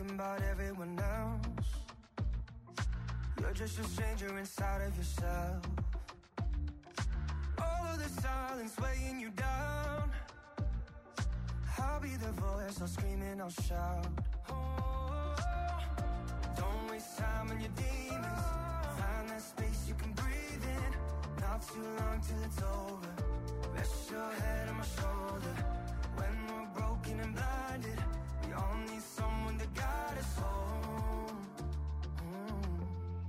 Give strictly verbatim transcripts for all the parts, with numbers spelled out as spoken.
thinking about everyone else. You're just a stranger inside of yourself. All of the silence weighing you down. I'll be the voice, I'll scream and I'll shout. Oh, don't waste time on your demons. Find that space you can breathe in. Not too long till it's over. Rest your head on my shoulder. When we're broken and blinded, we all need someone to guide us home. Mm.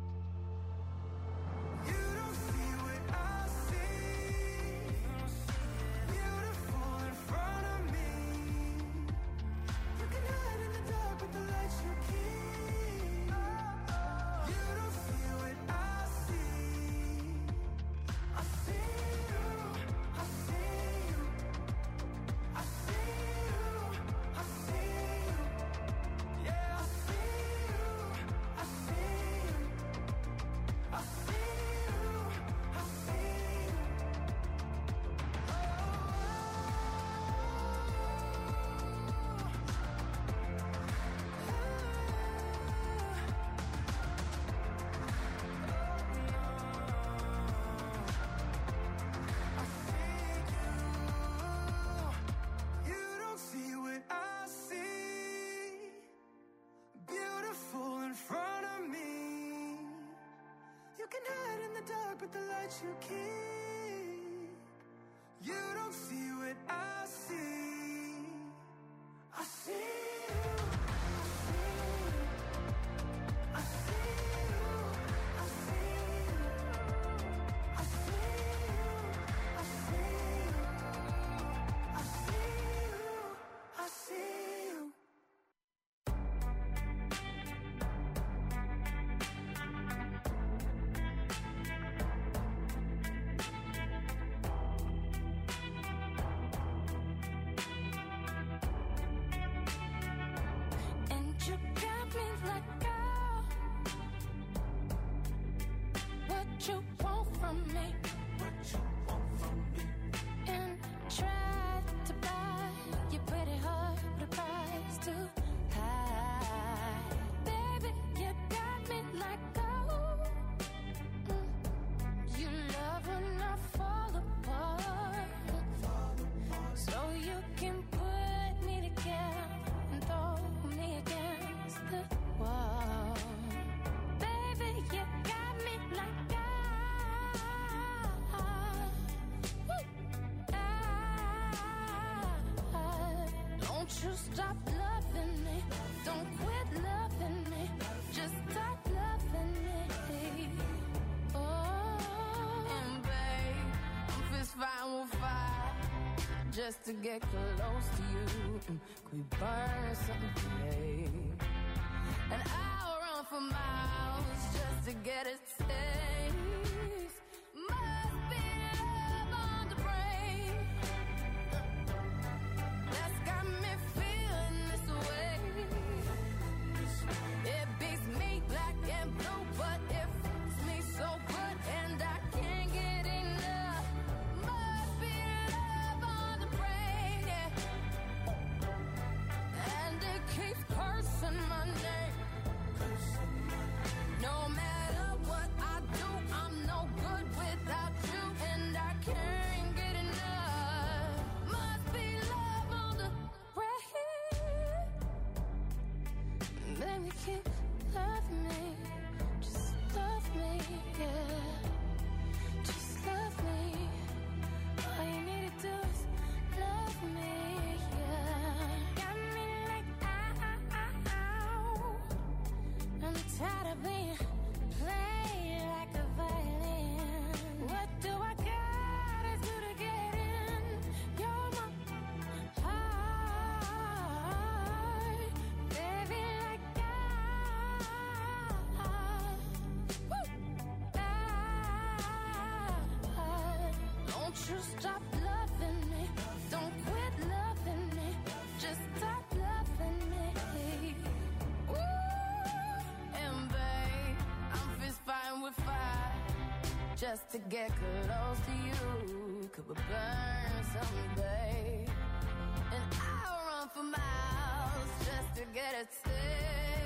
You don't see what I see. Beautiful in front of me. You can hide in the dark with the lights you keep. You don't see what I see. I see you, I see you, I see you, I see you. Yeah, I see you, I see you, I see you, I see you. You don't see what I see. Beautiful in front of me. You can hide in the dark with the lights you keep. You don't see what I see. I see you. I see you. I see you. I see you. I see you. I see you. I see you. And you got me like, oh, what you want from me? What you want from me? And try to buy your pretty heart with a price too high. Baby, you got me like, oh, mm, you love when I fall apart. So you can put me together and throw me against the wall. Baby, you got me like, ah, woo, ah. Don't you stop loving me. Don't quit loving me. Just stop loving me. Oh, and babe, I'm fist fighting with fire just to get close to you. Mm, Could we burn something today? And I'll run for miles just to get a taste. Must be love on the brain that's got me feeling this way. It beats me black and blue, but it fits me so good, and I can't get enough. Must be love on the brain, yeah. And it keeps cursing my name. No matter what I do, I'm no good without you, and I can't get enough. Must be love on the brain. Baby, keep loving me. Just love me, yeah. Just love me. All you need to do is love me, yeah. Got me like, ow. I'm tired of being played like a violin. What do I gotta do to get in? You're my heart, baby, like, ah, woo, ah. Don't you stop loving me. Don't quit loving me. Just stop loving me. Ooh, and babe, I'm fist fighting with fire just to get close to you. Could we burn someday? And I'll run for miles just to get a taste.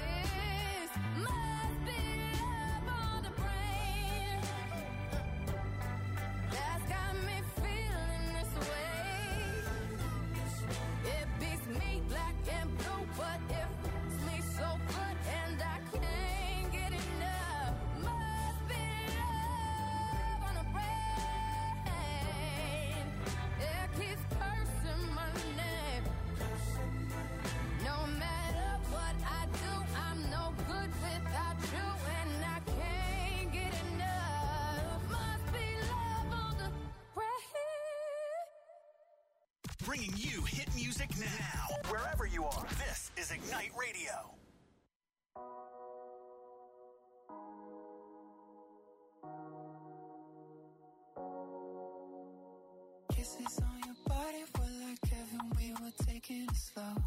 bringing you hit music now, wherever you are. This is Ignite Radio. Kisses on your body were like heaven, we were taking it slow.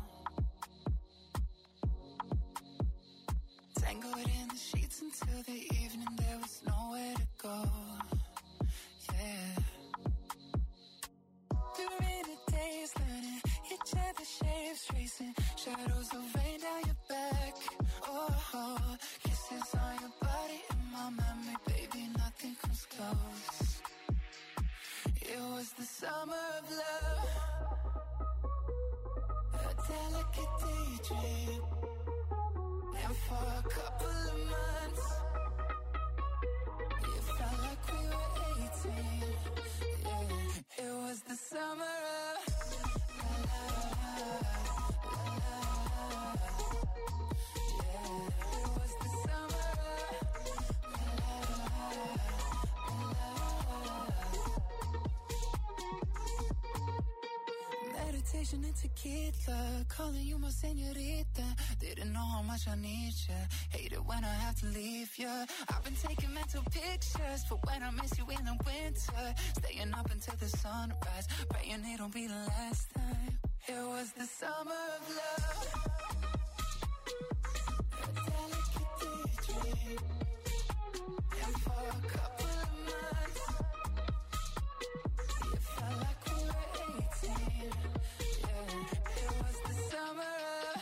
Tangled in the sheets until the evening, there was nowhere to go. Yeah. Through rainy days, learning each other's shapes, tracing shadows of rain down your back. Oh, oh, kisses on your body in my memory, baby, nothing comes close. It was the summer of love, a delicate daydream. And for a couple of months, it felt like we were eighteen. Yeah, it was the summer of la la la la la. Yeah, it was the summer of la la la la. Meditation and tequila, calling you my señorita. Didn't know how much I need ya. Hate it when I have to leave ya. I've been taking mental pictures for when I miss you in the winter. Staying up until the sunrise, praying it'll be the last time. It was the summer of love, a delicate daydream. And for a couple of months, it felt like we were eighteen. Yeah, it was the summer of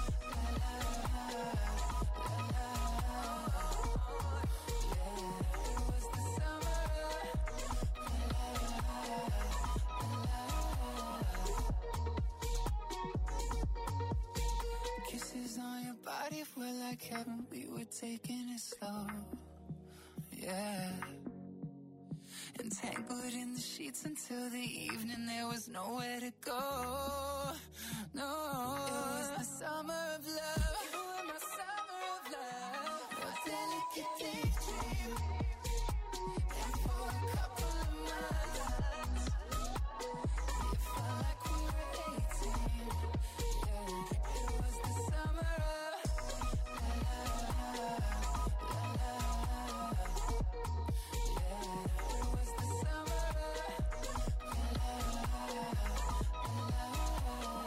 on your body were like heaven, we were taking it slow. Yeah. Entangled in the sheets until the evening, there was nowhere to go. No, it was the summer of love. You were my summer of love, a delicate daydream. And for a couple of months, it felt like we were eighteen. Yeah, it was the summer of la la la la la. Yeah, it was the summer of la la la la la.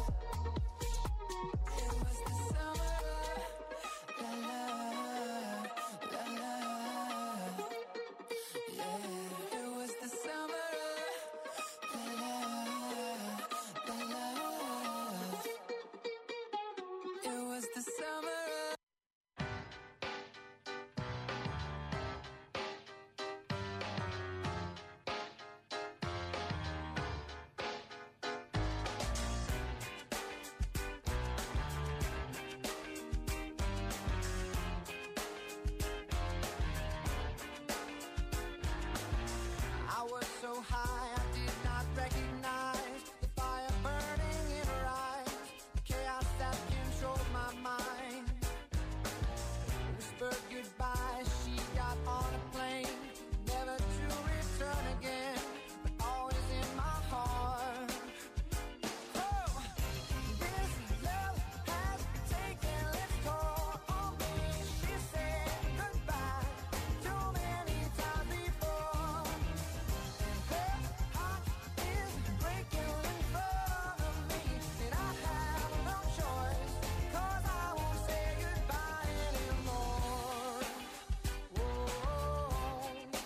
It was the summer of la la la la. Yeah, it was the summer of la la la la. It was the summer of I was so high, I did not recognize the fire burning in her eyes, the chaos that controlled my mind. Whispered goodbye, she got on a plane, never to return again, but always in my heart. Oh, this love has taken its toll on me. She said goodbye too many times before. Her heart is breaking in front of me, and I have no choice, 'cause I won't say goodbye anymore. Whoa, whoa,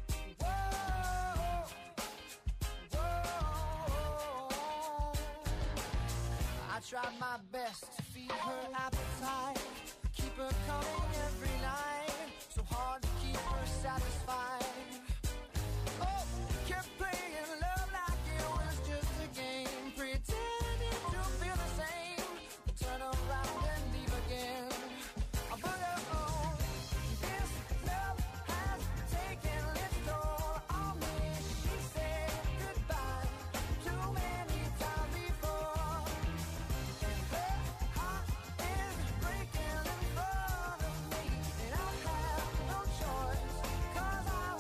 whoa. I tried my best to feed her appetite, keep her coming every night, so hard to keep her satisfied. Oh, kept playing love like it was just a game, pretending to feel the same, but turn around and leave again. But oh, this love has taken its toll on me. She said goodbye too many times before. Her heart is breaking in front of me, and I have no choice, 'cause I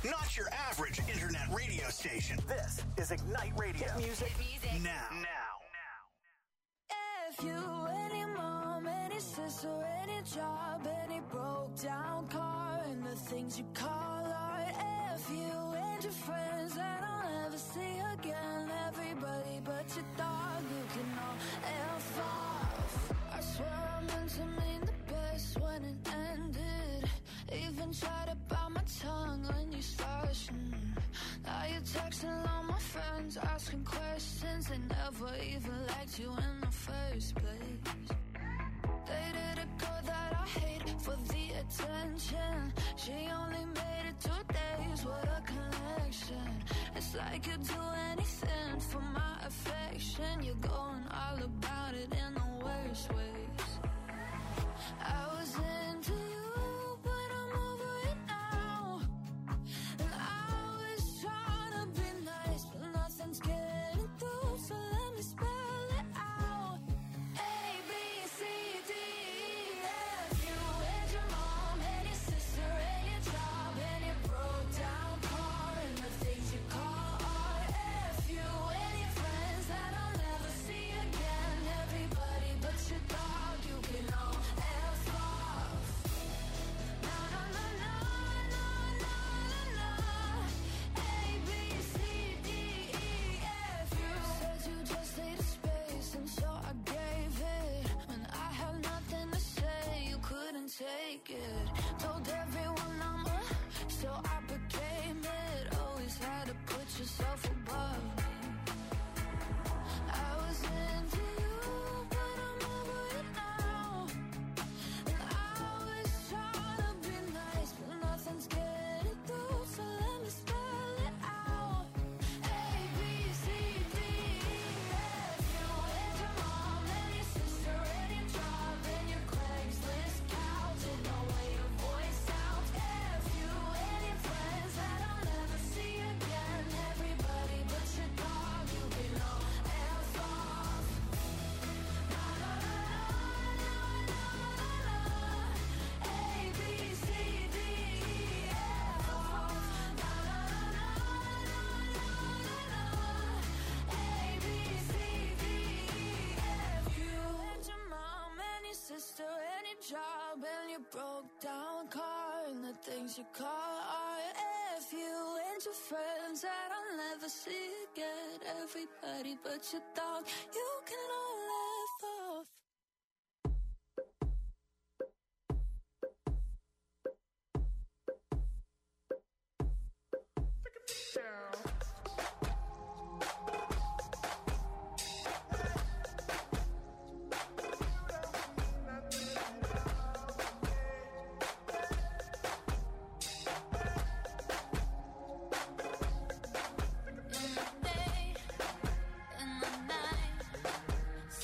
Not your average internet radio station. This is Ignite Radio. Hit music, music. now. Now. If you, any mom, any sister, any job, any broke down car, and the things you call art. If you and your friends that I'll never see again, everybody but your dog, you can all F off. I swear I meant to mean the best when it ended. Even tried to bite my tongue when you started. Mm. Now you're texting all my friends, asking questions. They never even liked you in the first place. Dated a girl that I hate for the attention. She only made it two days, what a connection. It's like you'd do anything for my affection. You're going all about it in the worst ways. I was into you, but I'm over it now. And I was trying to be nice, but nothing's getting through, so let me spell it out. A, B, C, D, E, F. You and your mom and your sister and your job and your broke down car and the things you call art. F. You and your friends that I'll never see again. Everybody but your dog, you can all F off. No, no, no, no, no, no, no, no. A, B, C, D, E, F. You said you just needed space, and so I gave it. When I had nothing to say, you couldn't take it. Told everyone I'm a, so I became it. Always had to put yourself above me. I was into you, but I'm over it now. And I was trying to be nice, but nothing's getting through, so let me spell it out. A, B, C, D, E, F. You and your mom and your sister and your job and your Craigslist couch and the way your voice sounds. F. You and your friends that I'll never see again. Everybody but your dog, you can all F off. No, no, no, no, no, no, no. A, B, C, D, E, F off. No, no, no, no, no, no, no, no. A, B, C, D, E, F. You and your mom and your sister and your job and your broke down car and the things you call art. F. You and your friends that I'll never see again. Everybody but your dog, you can all F off. In the day, in the night,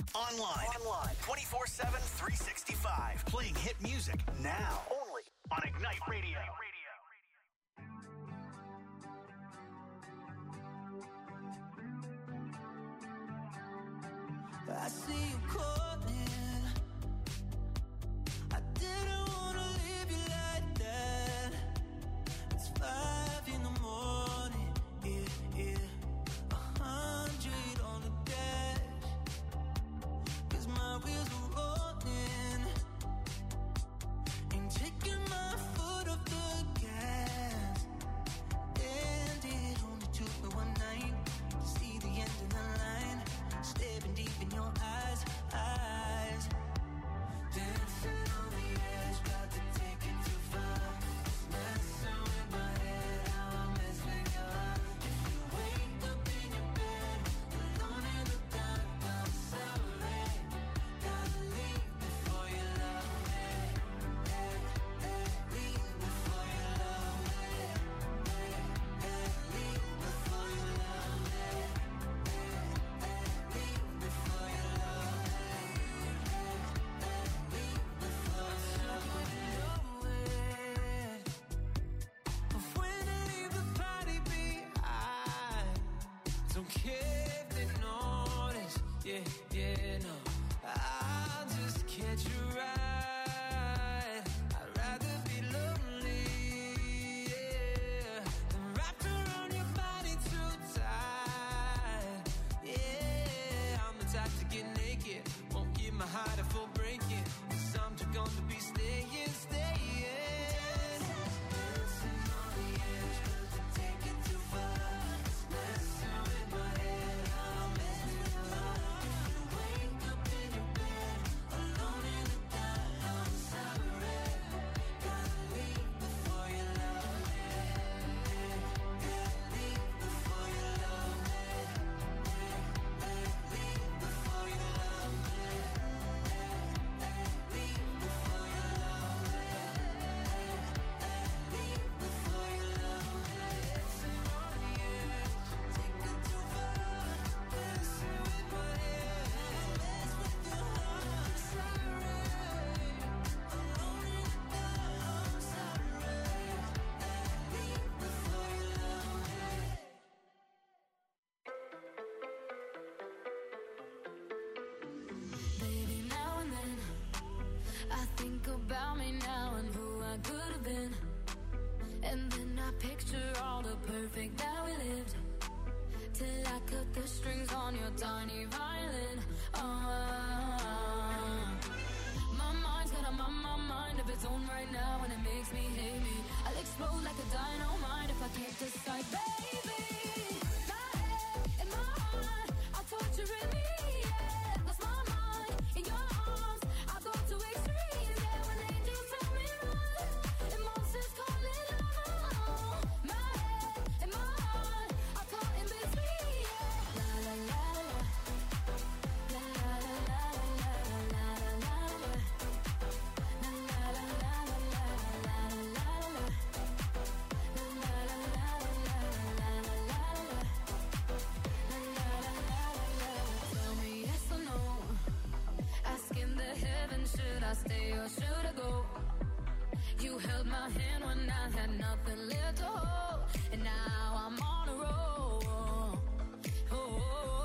Online. Online. twenty-four seven, three sixty-five. Playing hit music now. Only on Ignite Radio. I see you calling. I didn't wanna leave you like that. It's five in the morning. Yeah, yeah. A hundred on the dash. 'Cause my wheels are rolling. Ain't taking my foot off the gas. And it only took me one night to see the end of the line. Staring deep in your eyes, eyes. Dancing on the edge, got to take it too far. Messing with my head, how I mess with your heart. If you wake up in your bed, alone in the dark, I'm sorry. Gotta leave before you love me. Hey, hey, leave before you love me. Hey, hey, leave before you love me. Don't care if they notice, yeah, yeah, no. I'll just catch a ride. I'd rather be lonely, yeah, than wrapped around your body too tight. Yeah, I'm the type to get naked, won't give my heart a full breaking. 'Cause I'm just gonna be staying, staying. Dancing on the edge, 'cause I take it too far. Messing with my head, I'm messing with your heart. If you wake up in your bed, alone in the dark, I'm sorry. Gotta leave before you love me. Gotta leave before you love me. Leave before you love me. Leave before you love me. Leave before you love me. Dancing on the edge, take it too far. Messing with my head, mess with your heart. Sorry, alone in the dark, I'm sorry. Leave before you love me. Baby, now and then I think about me now and who I could have been. And then I picture all the perfect that we lived. Till I cut the strings on your tiny violin. Oh, my mind's got a my, my mind of its own right now, and it makes me hate me. I'll explode like a dynamite if I can't decide, baby. My head and my heart are torturing me. Yeah, lost my mind in your arms. I go to extremes. Yeah, when angels tell me run, emotions call it love. My head and my heart are caught in between. Yeah, la la la la, la la la la la la la la. La la la la la la la la la la. La la la la la la la la la. La la la la la. Tell me yes or no. Asking the heavens, should I stay or should I go? You held my hand when I had nothing left to hold, and now I'm on a roll. Oh, oh, oh,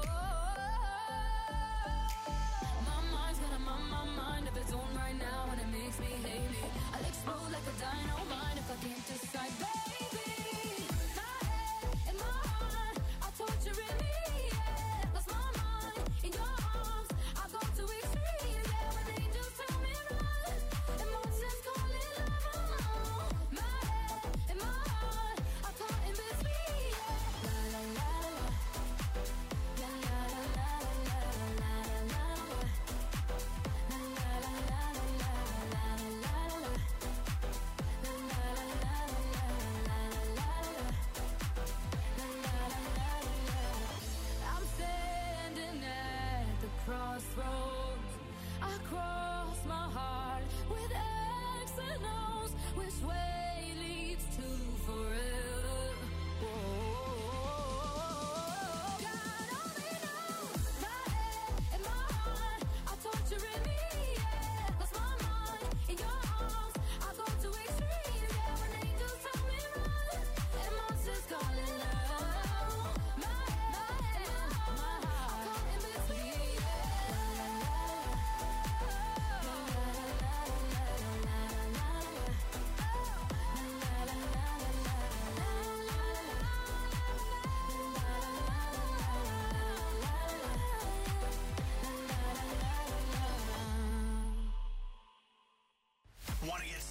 oh. My mind's got a my, my mind of its own right now, and it makes me hate me. I'll explode like a dynamite if I can't decide, baby. My head and my heart are torturing me. Yeah, lost my mind in your arms. I go to extremes. Yeah, when angels tell me run, emotions call it love. My head and my heart are caught in between. Yeah, la la la la, la la la la la la la la. La la la la la la la la la. La la la la la la.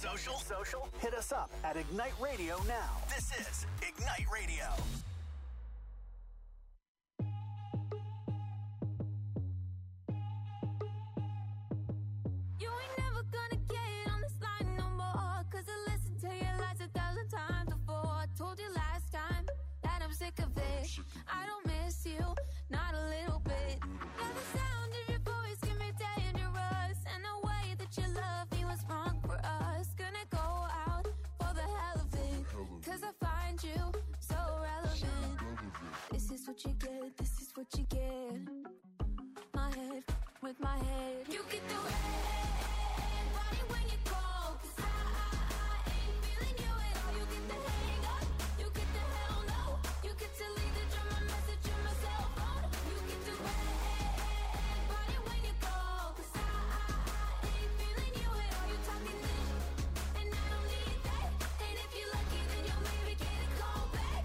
social? Social? Hit us up at Ignite Radio now. This is Ignite Radio. You ain't never gonna get on this line no more, 'cause I listened to your lies a thousand times before. I told you last time that I'm sick of it. I don't miss you, not a little bit. Now the sound of your voice can be dangerous, and the way that you love me was wrong for us. Gonna go out for the hell of it, 'cause I find you so relevant. This is what you get, this is what you get. My head with my head. You get the red body when you call, 'cause I, I, I ain't feeling you at all. You get the hang up, you get the hell no. You get to leave the drum, my message on my cell phone. You get the red body when you call, 'cause I, I, I ain't feeling you at all. You talking this, and I don't need that. And if you're lucky, then you'll maybe get a call back.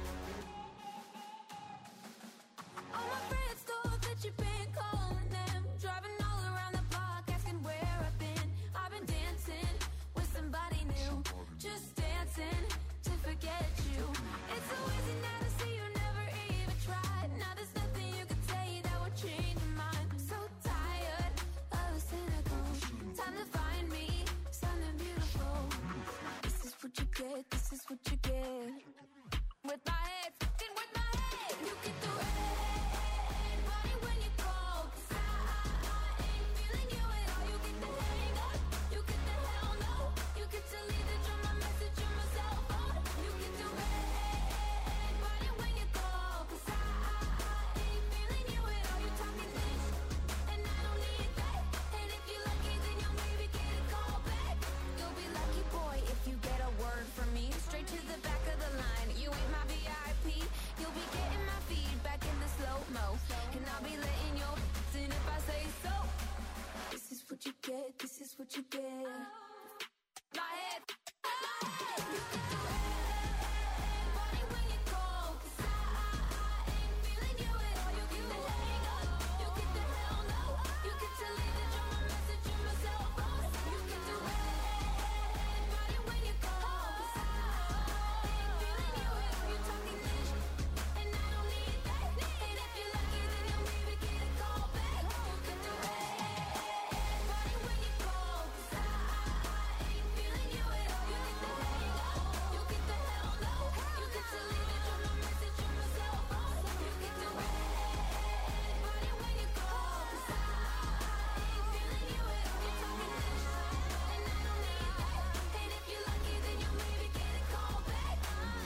All my friends thought that you've been calling them, driving all around the block, asking where I've been. I've been dancing with somebody new, just dancing to forget you. It's so easy now to see you never even tried. Now there's nothing you can say that would change your mind. I'm so tired of the cynical. Time to find me something beautiful. This is what you get, this is what you get. With my head, fucking with my head. You get the red body when you call, 'cause I, I, I ain't feeling you at all. You get the hang up, you get the hell no. You get to leave the drum, my message on my cell phone. You get the red body when you call, 'cause I, I, I ain't feeling you at all. You talking this, and I don't need that. And if you're lucky, then you'll maybe get a call back. You'll be lucky, boy, if you get a word from me. Straight to the back of the line. You ain't my V I P. You'll be getting my feedback in the slow-mo. And I'll be letting your in if I say so. This is what you get, this is what you get. My head, my head. You get the red body when you call, 'cause I, I, I ain't feeling you at all. You get the hang up, you get the hell no. You get to leave the drum, my message on my cell phone. You get the red body when you call, 'cause I, I ain't feeling you at all. You talking this, and I don't need that. And if you're lucky, then you'll maybe get a call back. You get the red body when you call, 'cause I, I ain't feeling you at all. You get the hang up, you get the hell no. You get to leave the drum, my message on my cell phone. You get the red body when you call, 'cause I, I ain't feeling you at all. You talking this, and I don't need that. And if you're lucky, then you'll maybe get a call back.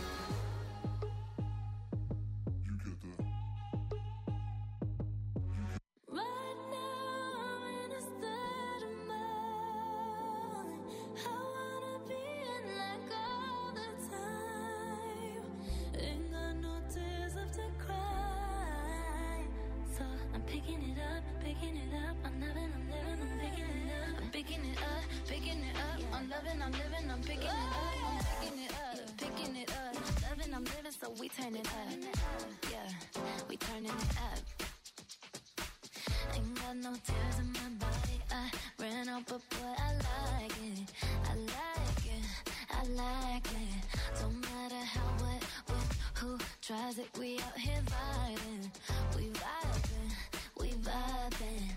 Right now I'm in a state of mind. I wanna be in like all the time. Ain't got no tears left to cry. So I'm picking it up, picking it up. I'm loving, I'm living, I'm picking it up. I'm picking it up, picking it up. I'm loving, I'm living, I'm picking it up. I'm picking it up, picking it up. Loving, I'm living, so we turn it up. Yeah, we turning it up. Ain't got no tears in my body. I ran out, but boy, I like it. I like it. I like it. Don't matter how, what, what, who tries it. We out here vibing. We vibing. We vibing.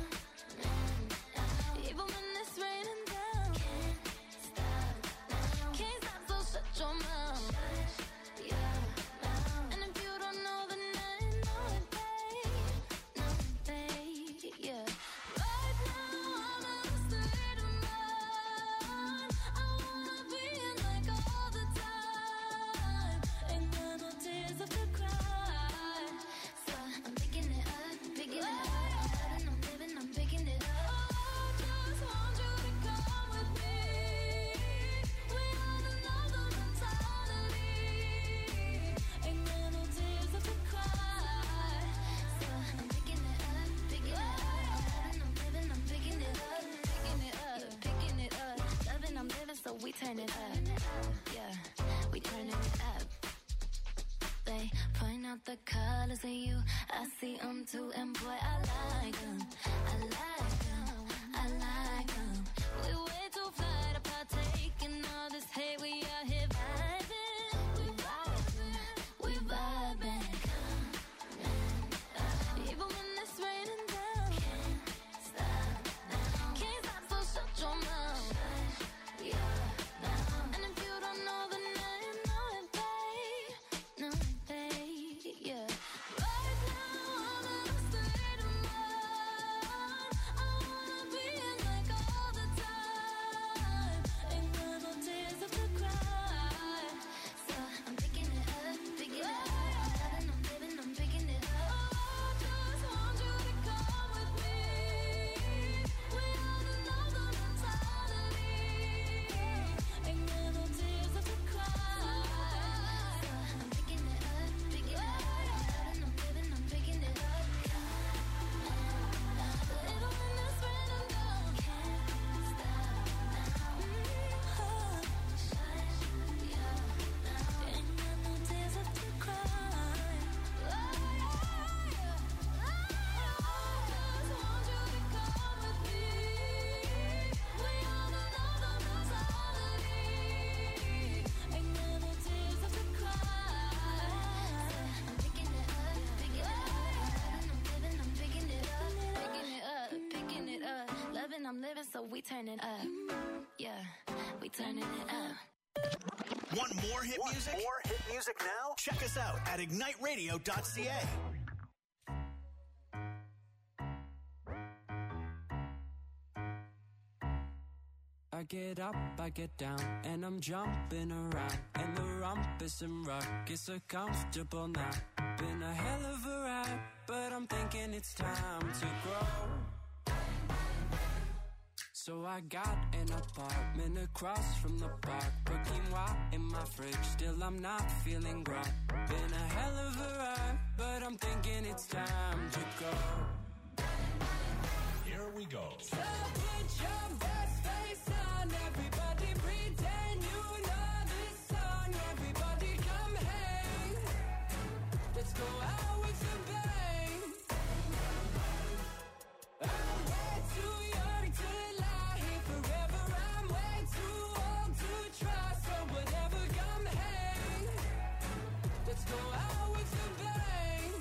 Even when it's raining down. Can't stop now. Can't stop, so shut your mouth. Shut your mouth. And if you don't know, then I know it, babe. Know it, babe. Yeah. Right now I'm in a state of mind. I wanna be in like all the time. Ain't got no tears left to cry. So I'm picking it up, picking it up. I'm loving, I'm living, I'm picking it up. I just want you to come with me. We on another mentality. Ain't got no tears left to cry. So I'm picking it up, picking it up. I'm loving, I'm living, I'm picking it up, picking it up, picking it up. Loving, I'm living, so we turn it up. Yeah, we turning it up. They point out the colors in you. I see them too, and boy, I like them. I like them. I like them. We way too fly to partake so we turning up. Yeah, we turning it up. Want more hit Want music? more hit music now? Check us out at ignite radio dot c a. I get up, I get down, and I'm jumping around. And the rumpus and ruckus are comfortable now. Been a hell of a ride, but I'm thinking it's time to grow. So I got an apartment across from the park. Put quinoa in my fridge, still I'm not feeling right. Been a hell of a ride, but I'm thinking it's time to go. Here we go. So put your best face on, everybody pretend you know this song. Everybody come hang, let's go out with a bang. I'm way too young to lie here forever. I'm way too old to try, so whatever, come hang, let's go out with a bang.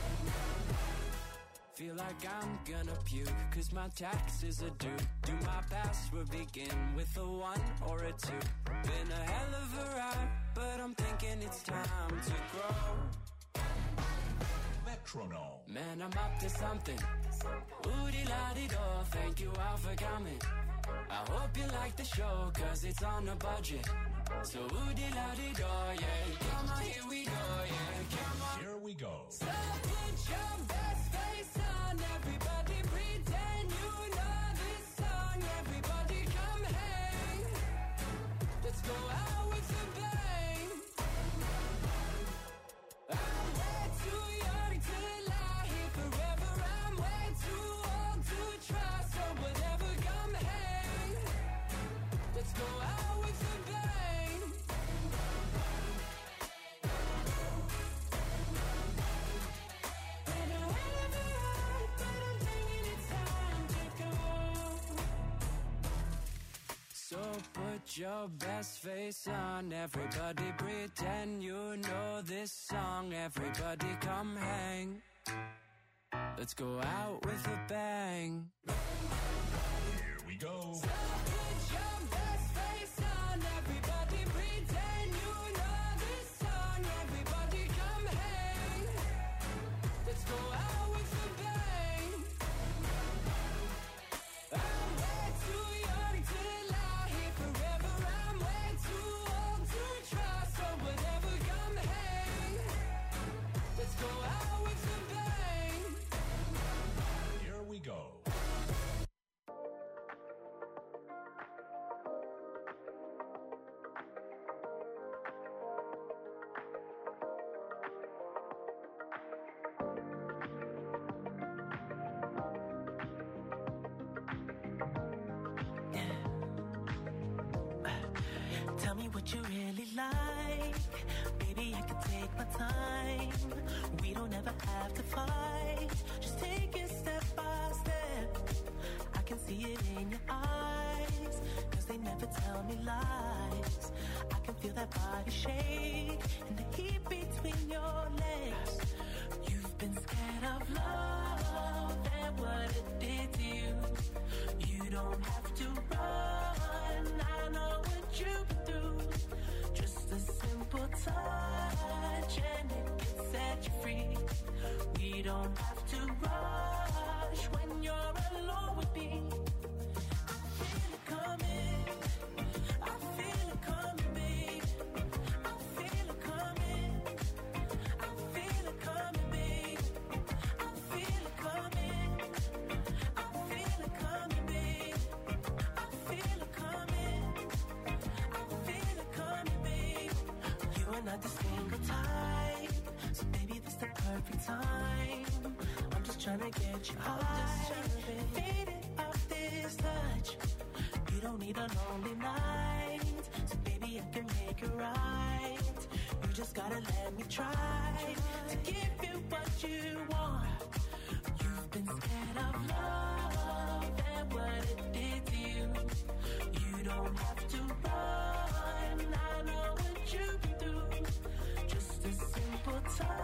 Feel like I'm gonna puke, cause my taxes are due. Do my password begin with a one or a two? Been a hell of a ride, but I'm thinking it's time to grow. Metronome. Man, I'm up to something. Oodie-la-dee-do, thank you all for coming. I hope you like the show, cause it's on a budget. So oodie-la-dee-do, yeah. Come on, here we go, yeah. Come on. Here we go. So put your best face on, everybody pretend you know this song. Everybody come hang, let's go out with a bang. I'm way too young to lie here forever. I'm way too old to try, so whatever, come hang, let's go out with a bang. Been a hell of a ride, but I'm thinking it's time to go. So put your best face on, everybody pretend you know this song. Everybody come hang, let's go out with a bang. Here we go. So put your best face on, everybody pretend you know this song. Everybody come hang, let's go out with a bang. I'm way too young to lie here forever. I'm way too old to try, so whatever, come hang, let's go out with a bang. Here we go. Tell me what you really like. Baby, I can take my time. We don't ever have to fight. Just take it step by step. I can see it in your eyes, cause they never tell me lies. I can feel that body shake and the heat between your legs. You've been scared of love and what it did to you. You don't have to run, I know what you've been through. Just a simple touch and it can set you free. We don't have to rush when you're alone with me. I feel it coming, I feel it coming, babe. I feel it coming, I feel it coming, babe. I feel it coming, I feel it coming, babe. I feel it coming, I feel it coming, babe. You are not the single type, so baby, this the perfect time. I'm just trying to get you high, faded off this touch. You don't need a lonely night, so baby, I can make it right. You just gotta let me try to give you what you want. You've been scared of love and what it did to you. You don't have to run, I know what you've been through. Just a simple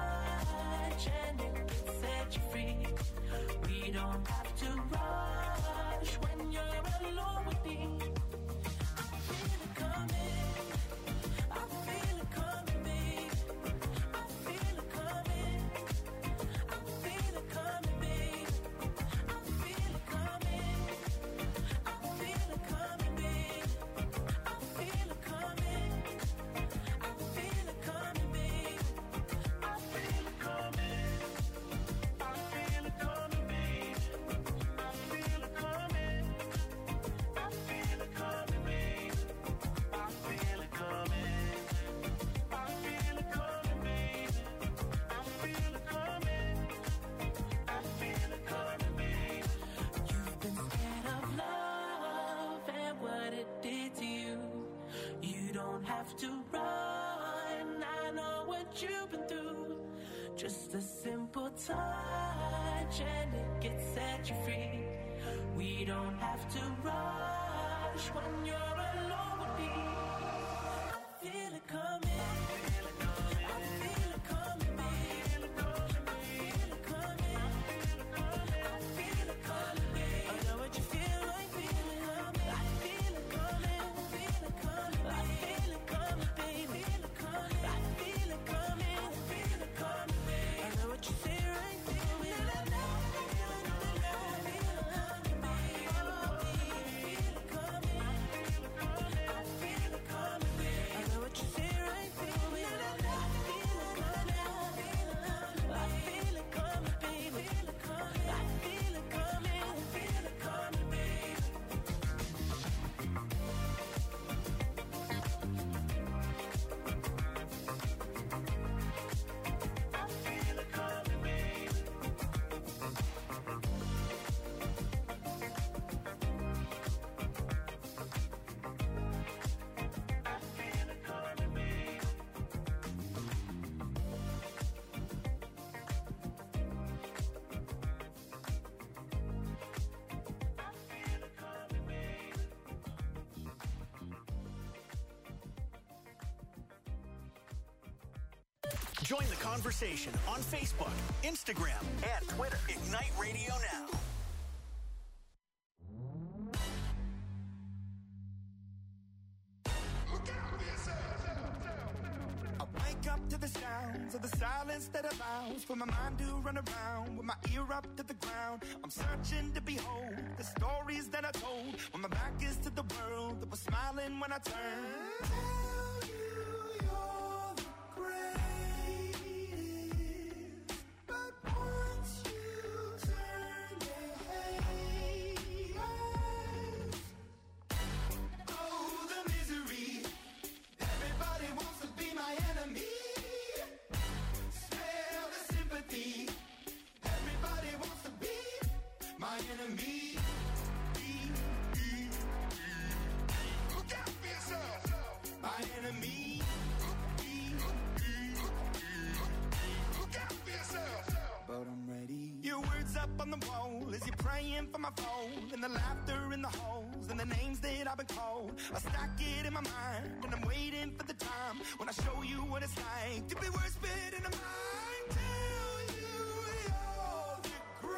touch and it can set you free. We don't have to rush when you're alone me. I feel it coming. I feel it coming, babe. I feel it coming. I feel it coming, babe. I feel it coming. I feel it coming, babe. I feel it coming. I feel it coming, babe. I feel it coming. I feel it coming, babe. I feel it coming. I feel it coming, babe. I feel it coming. I feel it coming, babe. I feel it coming. I feel it coming, babe. You've been scared of love and what it did to you. You don't have to run. I know what you've been through. Just a simple touch and it gets set you free. We don't have to rush when you're alone with me. I feel it coming. I feel it coming. I feel it coming, babe. I feel it coming. I feel it coming, babe. I know what you feel like. Feel it coming. I feel it coming. I feel it coming. I feel it coming, babe. Feel it coming. I feel it coming. I feel it coming, babe. I know what you feel right. Feel it. I know. I feel it coming, babe. Feel it coming. I feel it coming, babe. I know what you feel right. Feel it. I know. I feel it coming. I feel it coming, babe. Feel it coming. I feel it coming. I feel it coming, babe. I feel it coming, babe. I feel it coming, babe. I feel it coming, babe. Join the conversation on Facebook, Instagram, and Twitter. Ignite Radio Now. I wake up to the sounds of the silence that allows for my mind to run around with my ear up to the ground. I'm searching to behold the stories that I told when my back is to the world that was smiling when I turned. Tell you you're the greatest, but once you turn, they hate us. Oh, the misery. Everybody wants to be my enemy. Smell the sympathy. Everybody wants to be my enemy. Look out for yourself. My enemy. Look out for yourself. But I'm ready. Your words up on the wall as you're praying for my phone, and the laughter in the halls and the names that I've been called. I stack it in my mind and I'm waiting for the time when I show you what it's like to be worse fit in a mind. Tell you you're the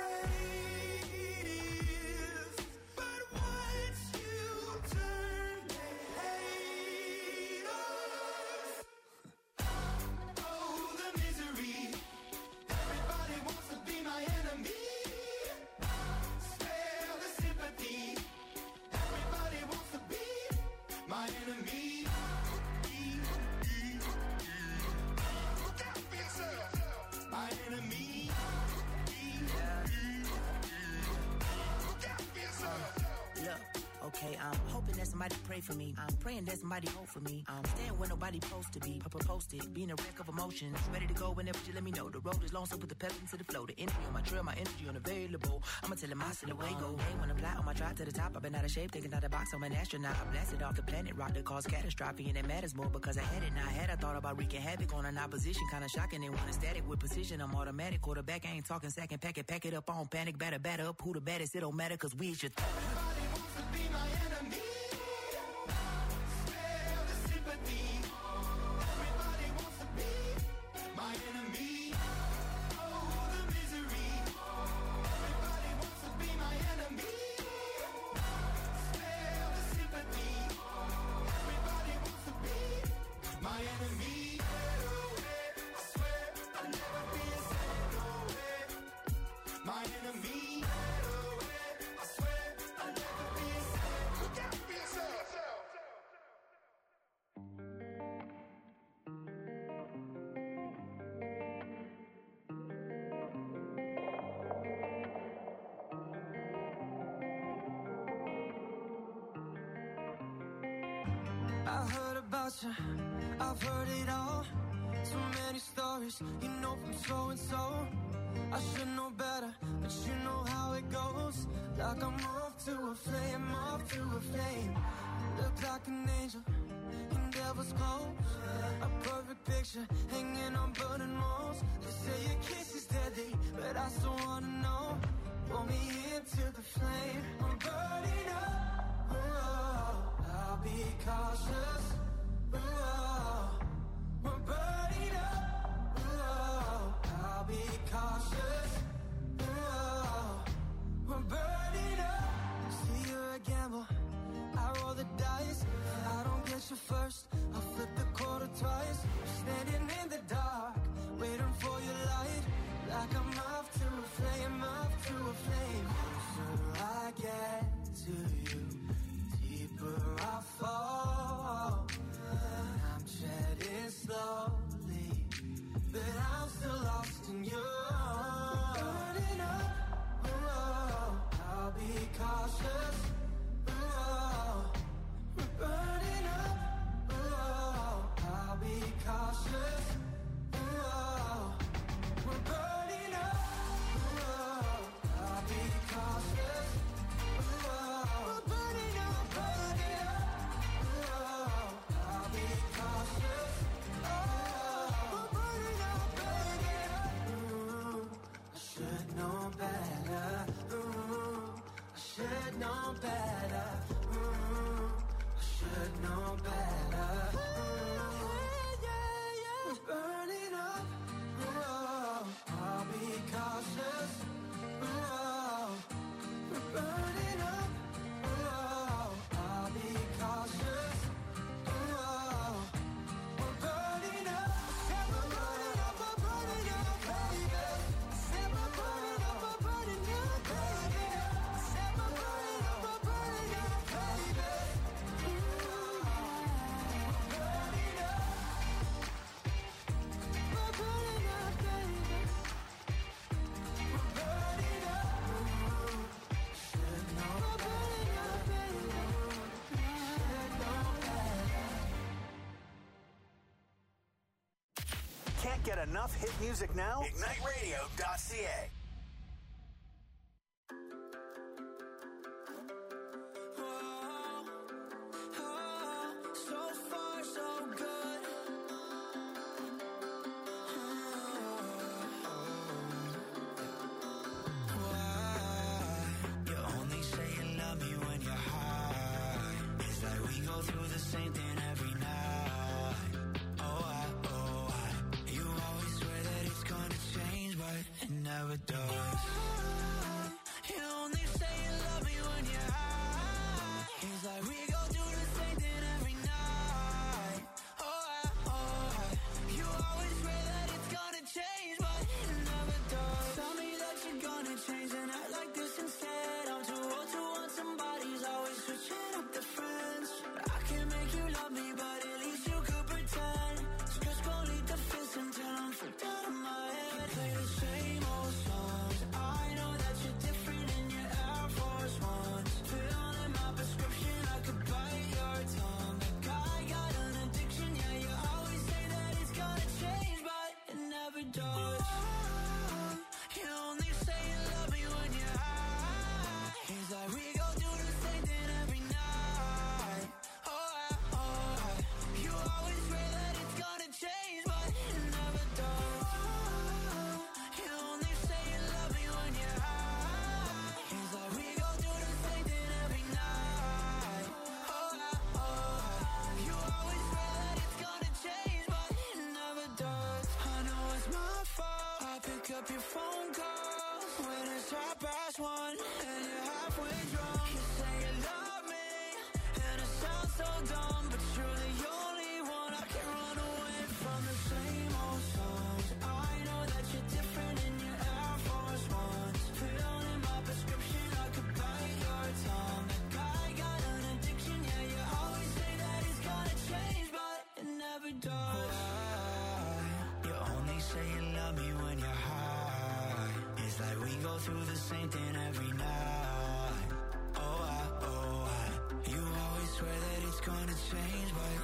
greatest, but once you turn, they hate us. Oh, the misery. Everybody wants to be my enemy. Spare the sympathy. Everybody wants to be my enemy. Look out for yourself. My enemy. Look out for yourself. Look, okay, I'm hoping that somebody pray for me. I'm praying that somebody hope for me. I'm staying where nobody supposed to be. Papa posted, being a wreck of emotions. Ready to go whenever you let me know. The road is long, so put the pedal into the flow. The energy on my trail, my energy unavailable. I'ma tell him I see the way go. Hey, when I'm fly on my drive to the top, I've been out of shape, thinking out the box. I'm an astronaut. I blasted off the planet, rock that caused catastrophe, and it matters more because I had it. Now I had I thought about wreaking havoc on an opposition, kinda shocking. They want a static with precision. I'm automatic, quarterback. I ain't talking second, pack it, pack it up on panic, batter, batter up. Who the baddest? It don't matter, cause we should. Everybody wants to be my enemy. Spare the sympathy. Everybody wants to be my enemy. Oh, the misery. Everybody wants to be my enemy. Spare the I heard about you, I've heard it all. So many stories, you know from so and so. I should know better, but you know how it goes. Like I'm off to a flame, off to a flame. Look like an angel in devil's clothes. A perfect picture hanging on burning walls. They say your kiss is deadly, but I still wanna know. Pull me into the flame. I'm burning up. Oh, I'll be cautious. Oh, we're burning up. Oh, I'll be cautious. Oh, we're burning up. See, you're a gamble. I roll the dice. I don't get you first. I'll flip the quarter twice. Standing in the dark, waiting for your light. Like I'm off to a flame, off to a flame. Closer I get to you, deeper I fall. I'm shedding slowly, but I'm still lost in you. Burning up, oh, I'll be cautious. Oh, we're burning up, oh, I'll be cautious. Oh, we're burning up, oh, I'll be cautious. Oh, we're burning up, burning up, oh, I'll be cautious. Oh, we're burning up, burning up. Ooh, I should know better. Ooh, I should know better. Ooh, I should know better. Ooh, yeah, yeah. We're burning up. Oh, I'll be cautious. Oh, we're burning up. Oh, I'll be cautious. Oh, we're burning up. Said we're burning up, we're burning up, baby. Said we're burning up, we're burning up, baby. Said we're burning up, we're burning up, baby. Ooh, we're burning up. We're burning up, baby. We're burning up. Ooh, should know. We're burning up, baby. Should know better. Can't get enough hit music now? Ignite radio dot c a. So far, so good. You only say you love me when you're high. It's like we go through the same thing every night. Oh, I, oh, I. You always swear that it's gonna change, but it never does. You only say you love me when you're high. It's like we go through the same thing every night. Oh, I, oh, I. You always swear that it's gonna change, but it never does. Tell me that you're gonna change and act like this instead. I'm too old to want somebody's always switching up the friends. I can make you love me, but at least you could pretend. Stress gon' lead the fence until I'm freaked out of my head. Play the same old songs. I know that you're different in your Air Force Ones. Fill in my prescription, I could bite your tongue. Like I got an addiction, yeah, you always say that it's gonna change, but it never does. You only say you love me when you're high. It's like we go through the same thing every night. Oh, I, oh, I. You always swear that it's gonna change, but it never does. You only say you love me when you're high. It's like we go through the same thing every night. Oh, I, oh, I. You always swear that it's gonna change, but it never does. I know it's my fault. I pick up your phone calls when it's half past one and you're halfway drunk. You say you love me, and it sounds so dumb, but you're the only one I can run away from. The same old songs. I know that you're different in your Air Force Ones. Fill in my prescription, I could bite your tongue. Like I got an addiction, yeah, you always say that it's gonna change, but it never does. You only say you love me when you're high. It's like we go through the same thing every night. Oh, I, oh, I. You always swear that it's gonna change, but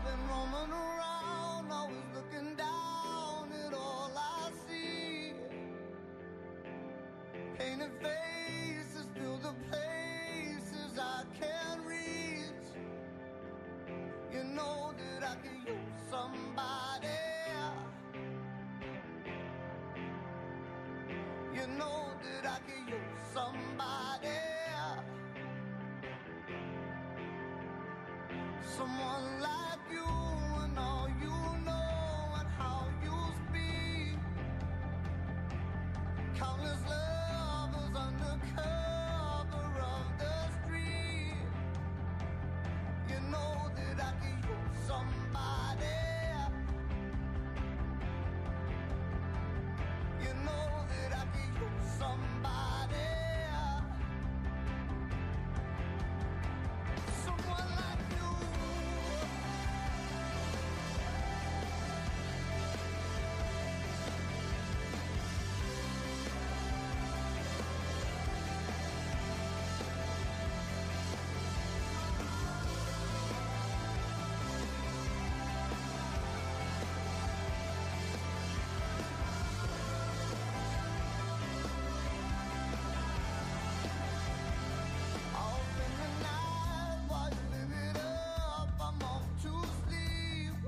been roaming around, always looking down at all I see. Painted faces fill the places I can't reach. You know that I could use somebody. You know that I could use somebody. Someone like you and all you know and how you speak. Countless lovers under cover of the street. You know that I could use somebody. You know that I could use somebody. Someone like you. I'll spend the night while you live it up. I'm off to sleep,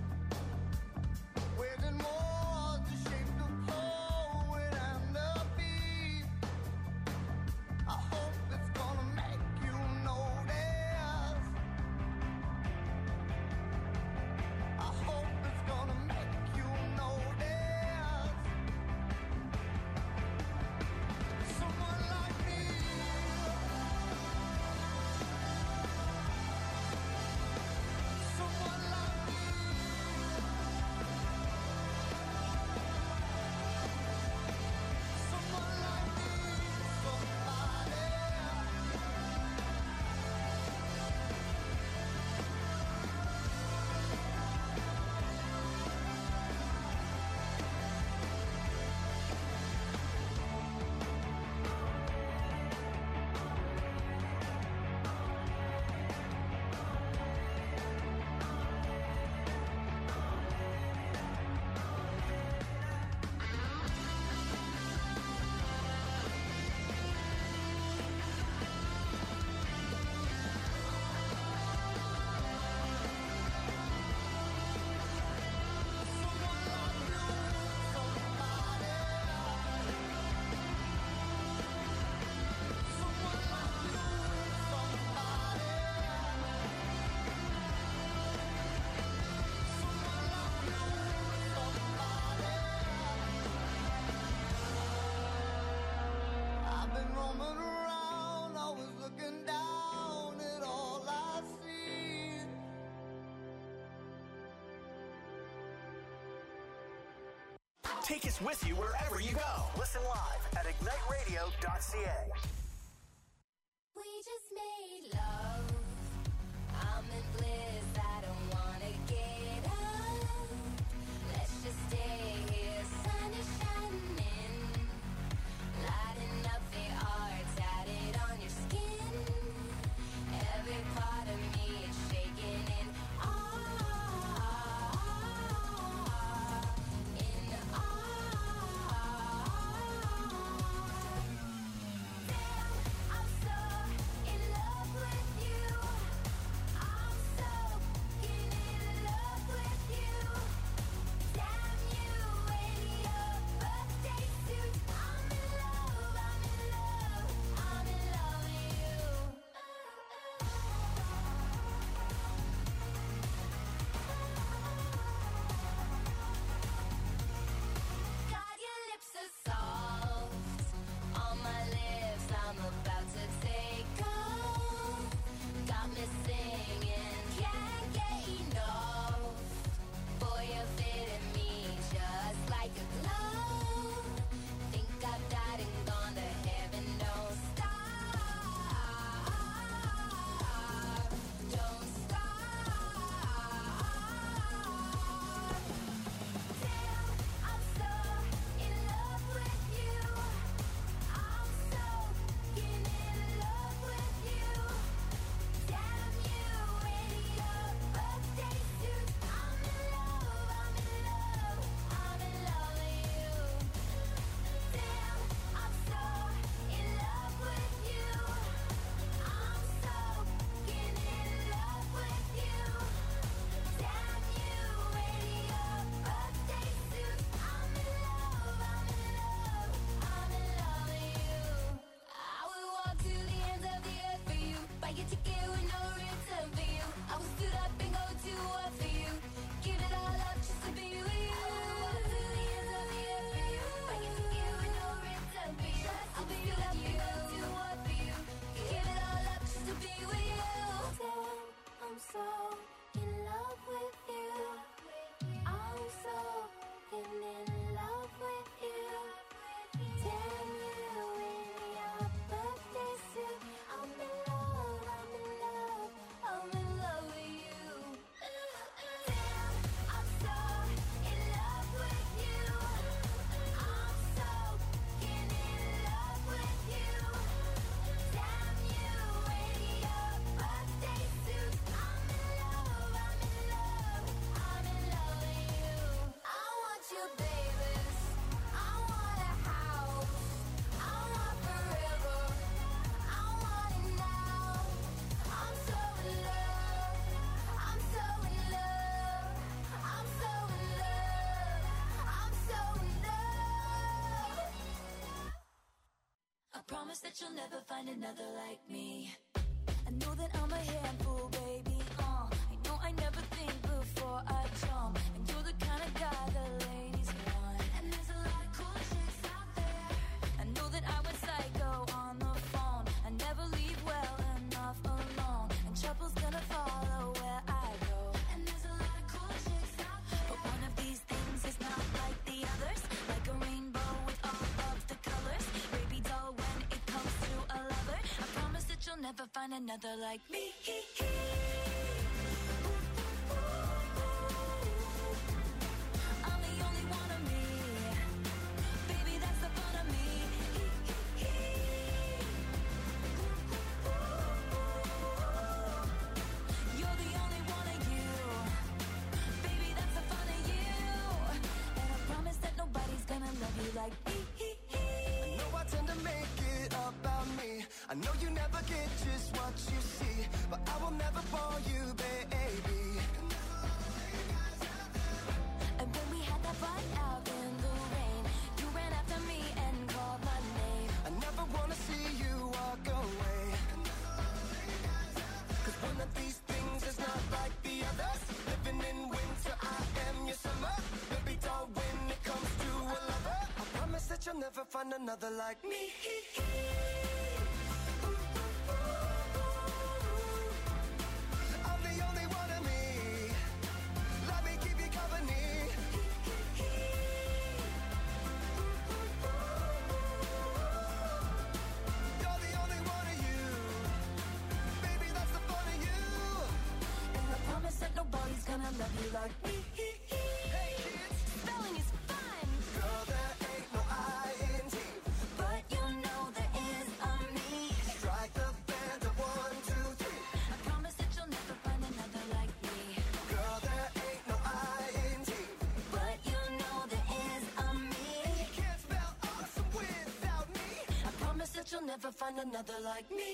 waiting more to shape the poet and the beat. I hope it's gonna make you notice. I hope it's gonna make you notice. Someone like me. Someone like me. Someone like me. Somebody. I've been roaming around, always looking down at all I see. Take us with you wherever you go. Listen live at ignite radio dot c a. We just made love. I'm in bliss. I don't wanna get up. Let's just stay here. Sun is shining, lighting up the art tatted on your skin. Every part of me is shaking in awe, in awe. get to give with no return for you. I will stood up and go to war for you. Give it all up just to be with you. I get to give with no return for you. I will stood up and go to war for you. Give it all up just to be with you. Damn, I'm so in love with you. I'm so in, in love with you. Damn you in your birthday suit. I'm in love, I'm in love, I'm in love with you. Damn, I'm so in love with you. I'm so in, in love with you. Damn you in your birthday suit. I'm in love, I'm in love, I'm in love with you. I want you, babies. I want a house. I want forever. I want it now. I'm so in love. I'm so in love. I'm so in love. I'm so in love. I promise that you'll never find another like me. I know that I'm a handful, baby. Uh, I know I never think before I jump. And you're the kind of guy the ladies want. And there's a lot of cool chicks out there. I know that I went psycho on the phone. I never leave well enough alone. And trouble's gonna follow where I go. And there's a lot of cool chicks out there. But one of these things is not like the others. Like a rainbow with all of the colors. Baby doll, when it comes to a lover, I promise that you'll never find another like me. I'm the only one of me. Baby, that's the fun of me. You're the only one of you. Baby, that's the fun of you. And I promise that nobody's gonna love you like me. I know I tend to make it about me. I know you never get just what you see, but I will never bore you, baby. And when we had that fight out in the rain, you ran after me and called my name. I never wanna see you walk away. Cause one of these things is not like the others. Living in winter, I am your summer. Baby doll, when it comes to a lover, I promise that you'll never find another like me. I'm the only one of me. Let me keep you company. You're the only one of you. Baby, that's the fun of you. And I promise that nobody's gonna love you like me. Hey kids, Spelling is fun, girl, there ain't no I in T. but you know there is a me. Strike the band of one, two, three. I promise that you'll never find another like me. Girl, there ain't no I in T. But you know there is a me. You can't spell awesome without me. I promise that you'll never find another like me.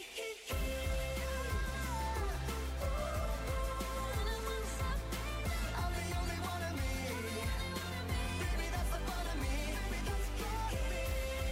I'm the only one of me. Baby, that's the fun of me. Baby, that's the fun of me.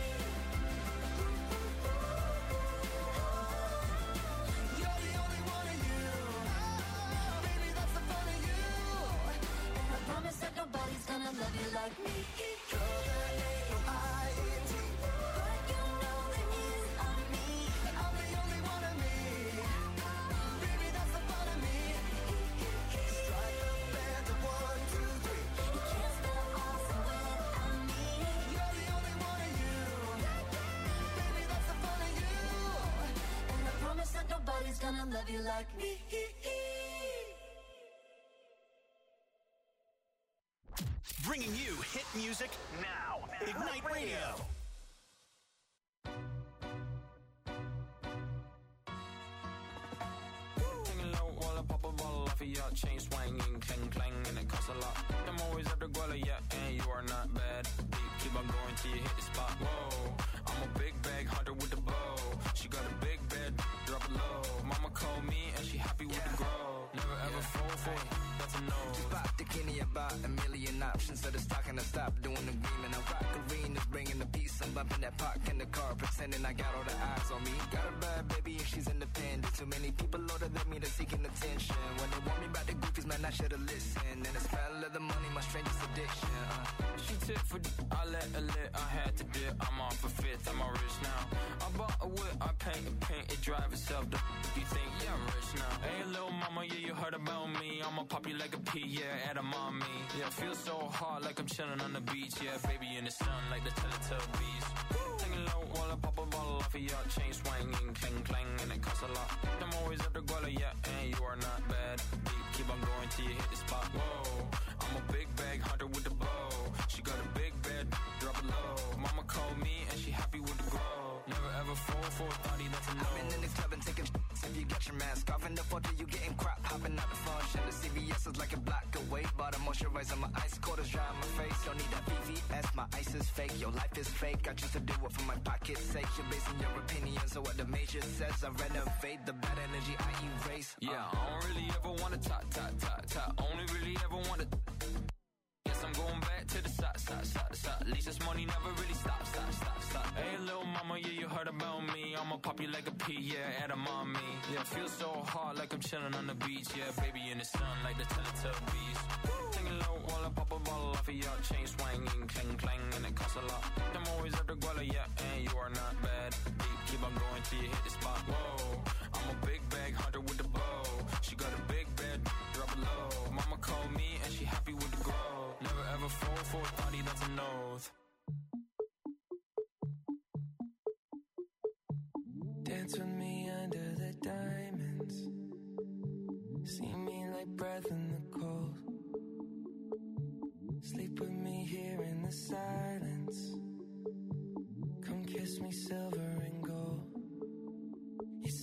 You're the only one of you. Baby, that's the fun of you. And I promise that nobody's gonna love you like me. Girl, there ain't no I in T. But you know there is a me. I'm the only one of me. Baby, that's the fun of me. Strike the band of one, two, three. You can't spell awesome without me. You're the only one of you. Baby, that's the fun of you. And I promise that nobody's gonna love you like me. Bringing you hit music now. Ignite Radio. Singing low while I pop a bottle off of your chain swinging, clang clang, and it costs a lot. I'm always at the guala, yeah, and you are not bad. Keep, keep on going till you hit the spot. Whoa, I'm a big bag hunter with the bow. She got a big bed, drop it low. Mama called me and she happy with the grow. Never ever fall for it, that's a no. Just pop the Kenny about a million options. So the stock and I stop doing the green. I rock arenas, bringing the peace. I'm bumping that park in the car, pretending I got all the eyes on me. Got a bad baby and she's independent. Too many people I should've listened. And the smell of the money, my strangest addiction. Uh. She tip for d- I let her lit, I had to dip. I'm off a fifth, I'm all rich now. I bought a whip, I paint it, paint it, drive itself. The f- you think, yeah, I'm rich now. Hey, little mama, yeah, you heard about me. I'ma pop you like a pea, yeah, at a mommy. Yeah, feel so hard like I'm chilling on the beach. Yeah, baby in the sun like the Teletubbies. Singing low while I pop a bottle off of your chain swinging, clang clang, and it costs a lot. I'm always at the guala, yeah, and you are not bad. Deep, keep on going till you hit the spot. Whoa, I'm a big bag hunter with the bow. She got a big bed, drop it low. Mama called me and she happy with the grow. Never ever fall for a thotty, that's a no. I've been in the club and taking sh**s. If you got your mask off in the photo, you getting crap. Hopping out the function. The C V S is like a block away. But I'm moisturizing my ice, cold as dry on my face. Don't need that V V S, my ice is fake. Your life is fake, I choose to do it for my pocket's sake. You're basing your opinion, so what the major says, I renovate. The bad energy I erase. uh. Yeah, I don't really ever wanna top, top, top, top. Only really ever wanna. Yes, I'm going back to the side, side, side, side. At least this money never really stop, stop, stop, stop. Hey, little mama, yeah, you heard about me. I'ma pop you like a pea, yeah, at a mommy. Yeah, feel so hard like I'm chilling on the beach. Yeah, baby in the sun like the Teletubbies. Singing low while I pop a bottle off of your chain swinging, clang clang, and it costs a lot. I'm always at the guala, yeah, and you are not bad. Deep, keep on going till you hit the spot. Whoa, I'm a big bag hunter with the bow. She got a big bed, drop it low. Mama called me and she happy with the grow. Never ever fall for a thotty, that's a nose. Dance with me under the diamonds. See me like breath in the cold. Sleep with me here in the silence. Come kiss me silver